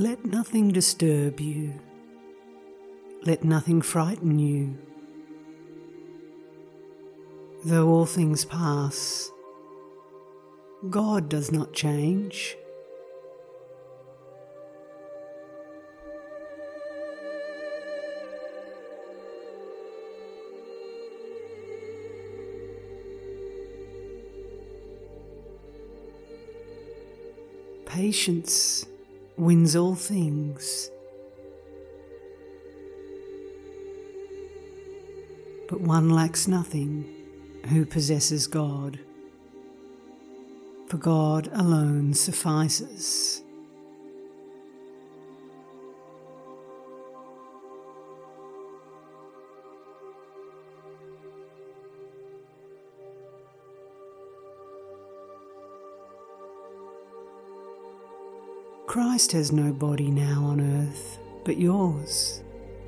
Let nothing disturb you. Let nothing frighten you. Though all things pass, God does not change. Patience wins all things, but one lacks nothing who possesses God, for God alone suffices. Christ has no body now on earth but yours.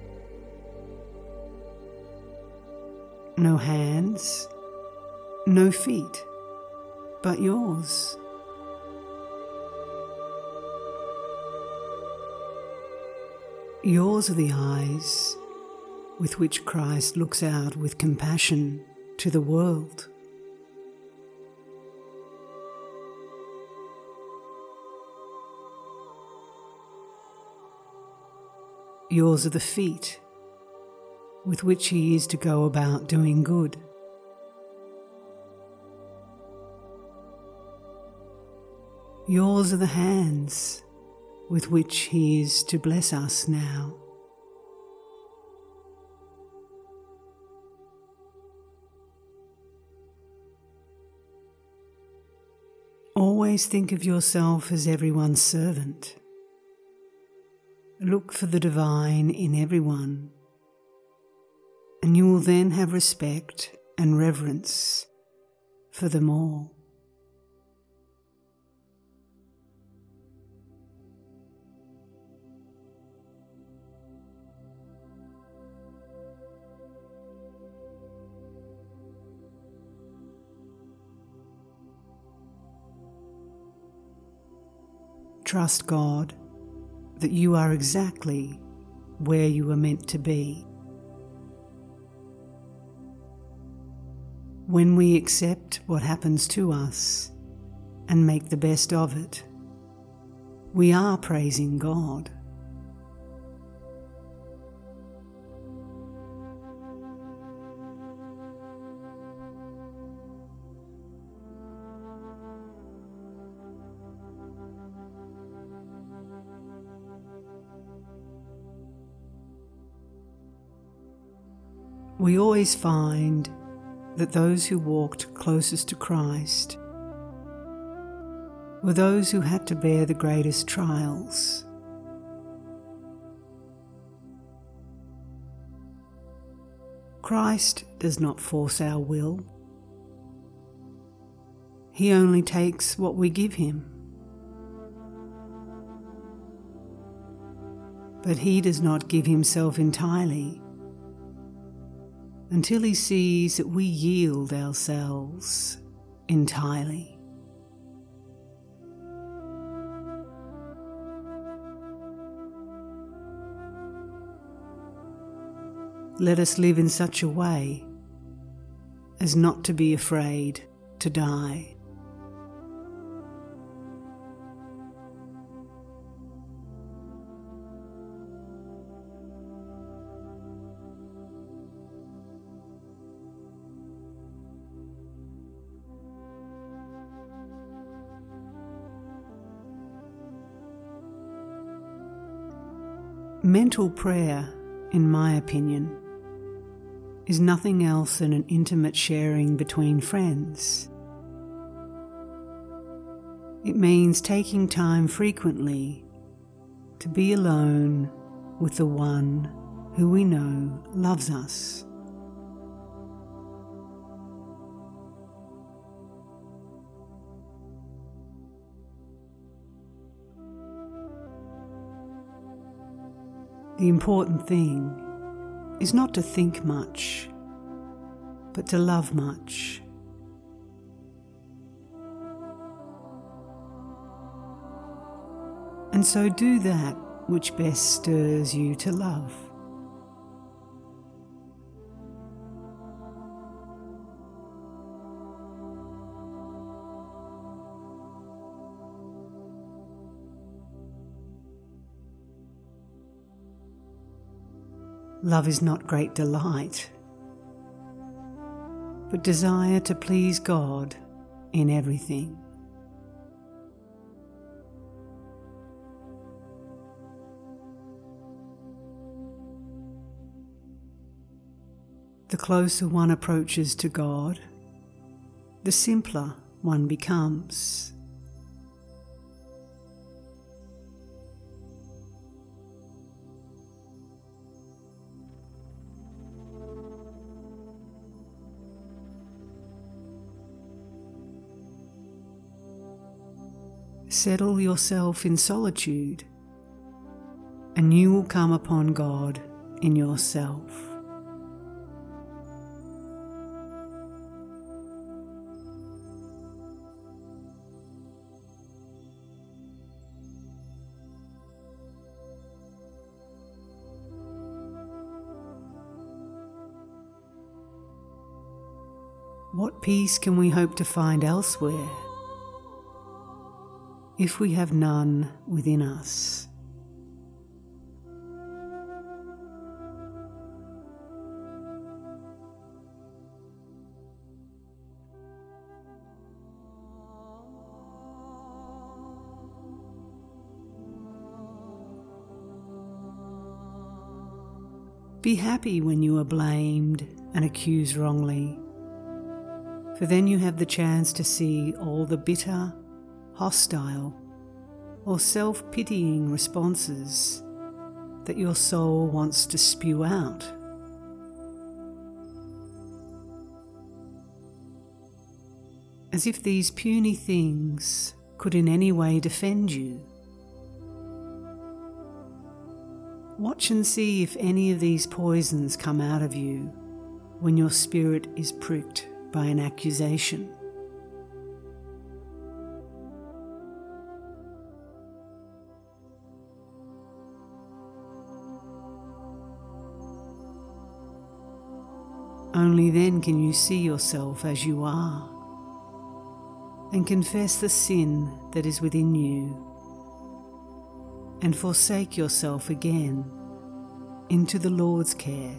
No hands, no feet but yours. Yours are the eyes with which Christ looks out with compassion to the world. Yours are the feet with which he is to go about doing good. Yours are the hands with which he is to bless us now. Always think of yourself as everyone's servant. Look for the divine in everyone, and you will then have respect and reverence for them all. Trust God that you are exactly where you are meant to be. When we accept what happens to us and make the best of it, we are praising God. We always find that those who walked closest to Christ were those who had to bear the greatest trials. Christ does not force our will. He only takes what we give him. But he does not give himself entirely until he sees that we yield ourselves entirely. Let us live in such a way as not to be afraid to die. Mental prayer, in my opinion, is nothing else than an intimate sharing between friends. It means taking time frequently to be alone with the one who we know loves us. The important thing is not to think much, but to love much. And and so do that which best stirs you to love. Love is not great delight, but desire to please God in everything. The closer one approaches to God, the simpler one becomes. Settle yourself in solitude, and you will come upon God in yourself. What peace can we hope to find elsewhere if we have none within us? Be happy when you are blamed and accused wrongly, for then you have the chance to see all the bitter, hostile, or self-pitying responses that your soul wants to spew out. As if these puny things could in any way defend you. Watch and see if any of these poisons come out of you when your spirit is pricked by an accusation. Only then can you see yourself as you are and confess the sin that is within you and forsake yourself again into the Lord's care.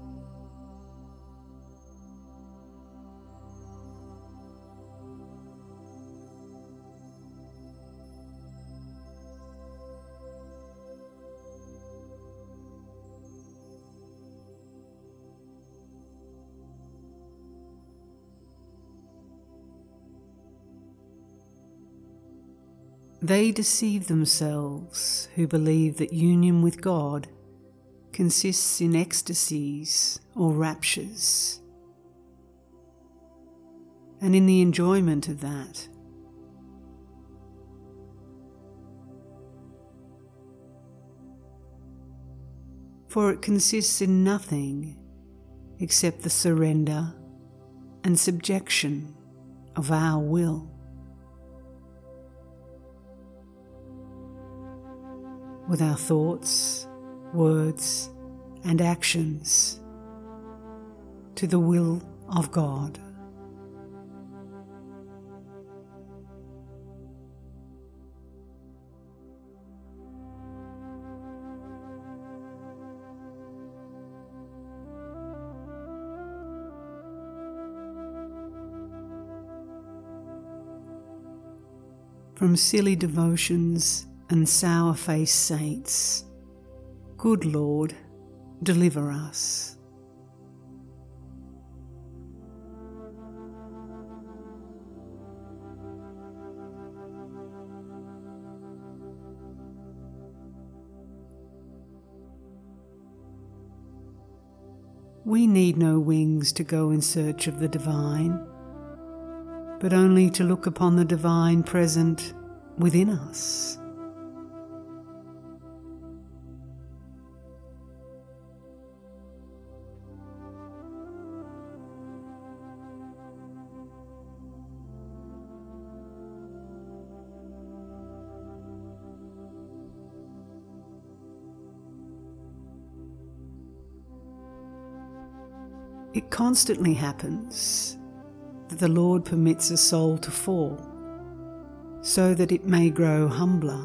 They deceive themselves who believe that union with God consists in ecstasies or raptures, and in the enjoyment of that. For it consists in nothing except the surrender and subjection of our will. With our thoughts, words, and actions to the will of God. From silly devotions and sour-faced saints, good Lord, deliver us. We need no wings to go in search of the divine, but only to look upon the divine present within us. It constantly happens that the Lord permits a soul to fall so that it may grow humbler.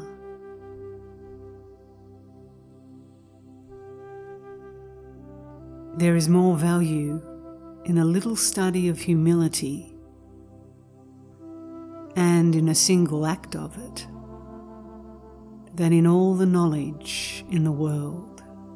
There is more value in a little study of humility and in a single act of it than in all the knowledge in the world.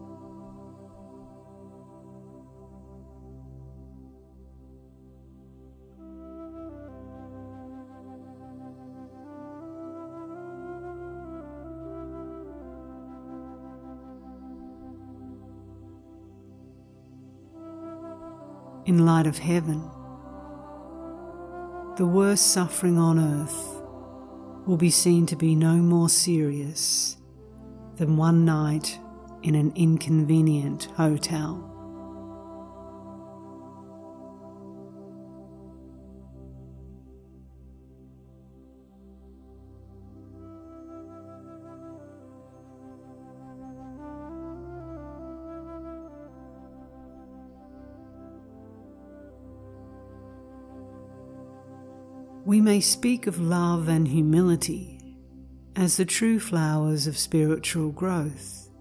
In light of heaven, the worst suffering on earth will be seen to be no more serious than one night in an inconvenient hotel. We may speak of love and humility as the true flowers of spiritual growth,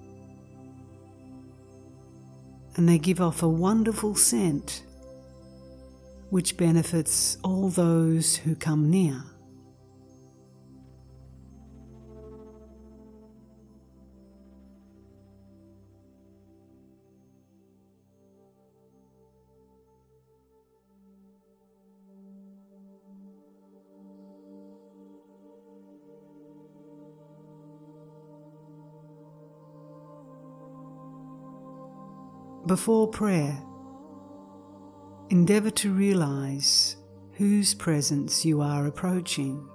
and they give off a wonderful scent which benefits all those who come near. Before prayer, endeavour to realize whose presence you are approaching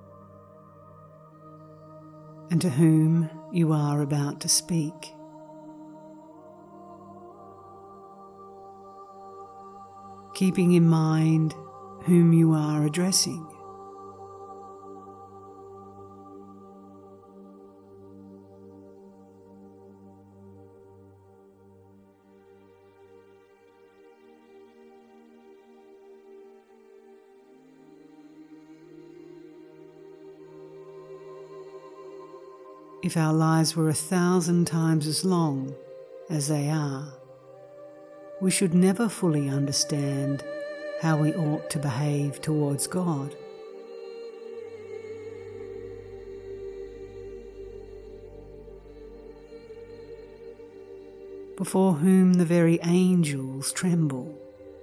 and to whom you are about to speak. Keeping in mind whom you are addressing. If our lives were 1,000 times as long as they are, we should never fully understand how we ought to behave towards God. Before whom the very angels tremble.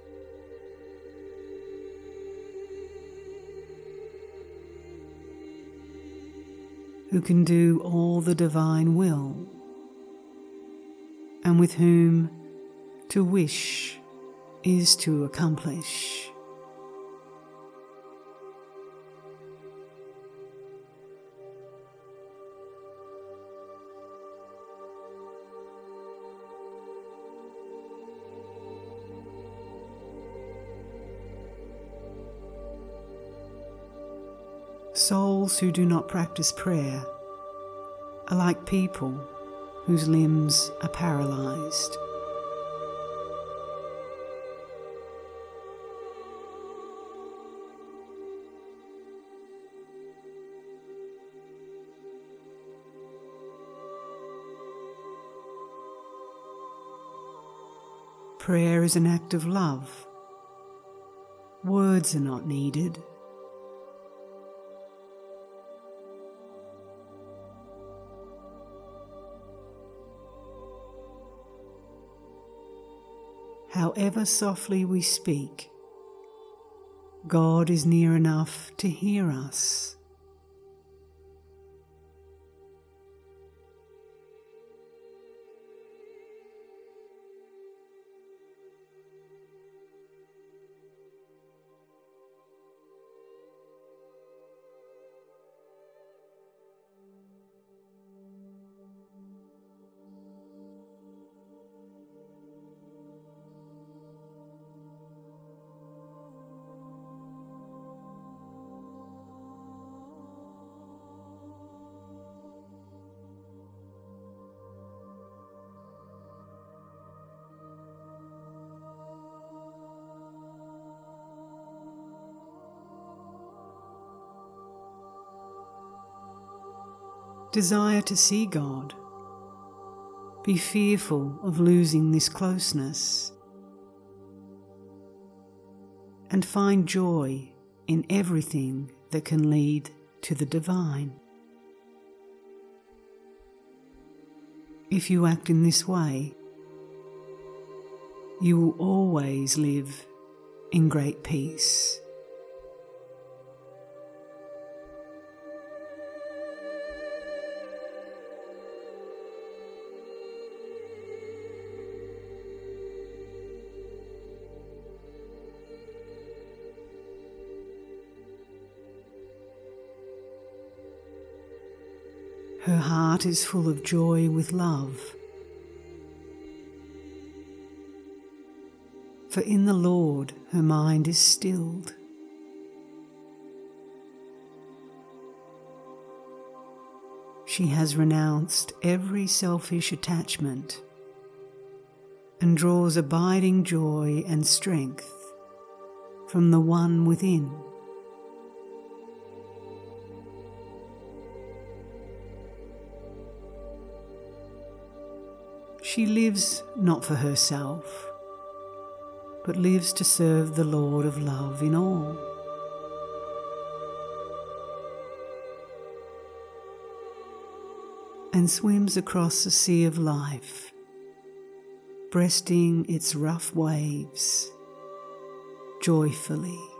Who can do all the divine will, and with whom to wish is to accomplish. Souls who do not practice prayer are like people whose limbs are paralyzed. Prayer is an act of love. Words are not needed. However softly we speak, God is near enough to hear us. Desire to see God. Be fearful of losing this closeness. And find joy in everything that can lead to the divine. If you act in this way, you will always live in great peace. Her heart is full of joy with love. For in the Lord her mind is stilled. She has renounced every selfish attachment and draws abiding joy and strength from the One within. She lives not for herself, but lives to serve the Lord of love in all. And swims across the sea of life, breasting its rough waves joyfully.